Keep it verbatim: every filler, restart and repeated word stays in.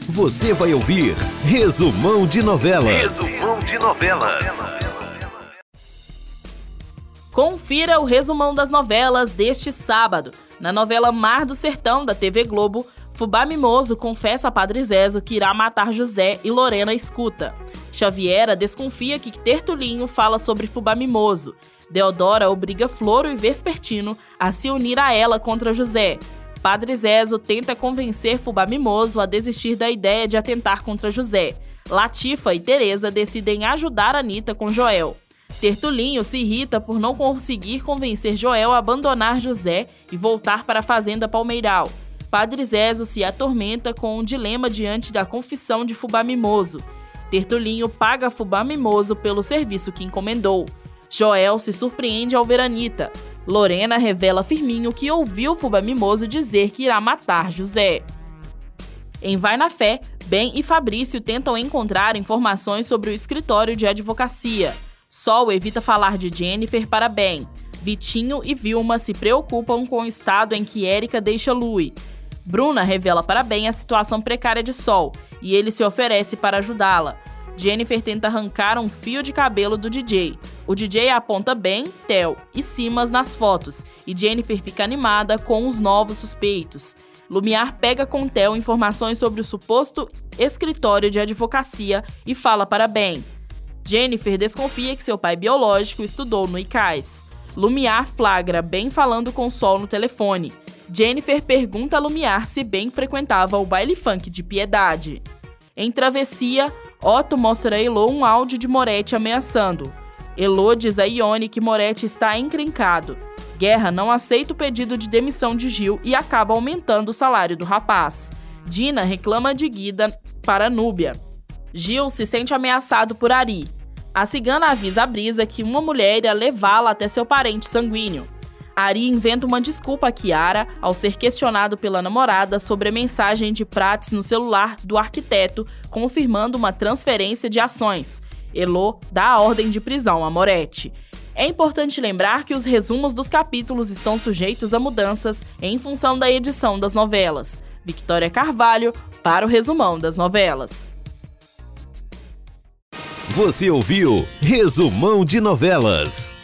Você vai ouvir Resumão de Novelas. Resumão de Novelas. Confira o resumão das novelas deste sábado. Na novela Mar do Sertão, da T V Globo, Fubá Mimoso confessa a Padre Zezo que irá matar José e Lorena escuta. Xaviera desconfia que Tertulinho fala sobre Fubá Mimoso. Deodora obriga Floro e Vespertino a se unir a ela contra José. Padre Zezo tenta convencer Fubá Mimoso a desistir da ideia de atentar contra José. Latifa e Tereza decidem ajudar Anita com Joel. Tertulinho se irrita por não conseguir convencer Joel a abandonar José e voltar para a fazenda Palmeiral. Padre Zezo se atormenta com um dilema diante da confissão de Fubá Mimoso. Tertulinho paga Fubá Mimoso pelo serviço que encomendou. Joel se surpreende ao ver Anita. Lorena revela a Firminho que ouviu Fubá Mimoso dizer que irá matar José. Em Vai na Fé, Ben e Fabrício tentam encontrar informações sobre o escritório de advocacia. Sol evita falar de Jennifer para Ben. Vitinho e Vilma se preocupam com o estado em que Érica deixa Lui. Bruna revela para Ben a situação precária de Sol e ele se oferece para ajudá-la. Jennifer tenta arrancar um fio de cabelo do D J. O D J aponta Ben, Theo e Simas nas fotos e Jennifer fica animada com os novos suspeitos. Lumiar pega com Theo informações sobre o suposto escritório de advocacia e fala para Ben. Jennifer desconfia que seu pai biológico estudou no I C A S. Lumiar flagra Ben falando com Sol no telefone. Jennifer pergunta a Lumiar se Ben frequentava o baile funk de Piedade. Em Travessia, Otto mostra a Elô um áudio de Moretti ameaçando. Elô diz a Ione que Moretti está encrencado. Guerra não aceita o pedido de demissão de Gil e acaba aumentando o salário do rapaz. Dina reclama de Guida para Núbia. Gil se sente ameaçado por Ari. A cigana avisa a Brisa que uma mulher irá levá-la até seu parente sanguíneo. Ari inventa uma desculpa a Kiara ao ser questionado pela namorada sobre a mensagem de Prates no celular do arquiteto, confirmando uma transferência de ações. Elô dá a ordem de prisão a Moretti. É importante lembrar que os resumos dos capítulos estão sujeitos a mudanças em função da edição das novelas. Victoria Carvalho para o Resumão das Novelas. Você ouviu Resumão de Novelas.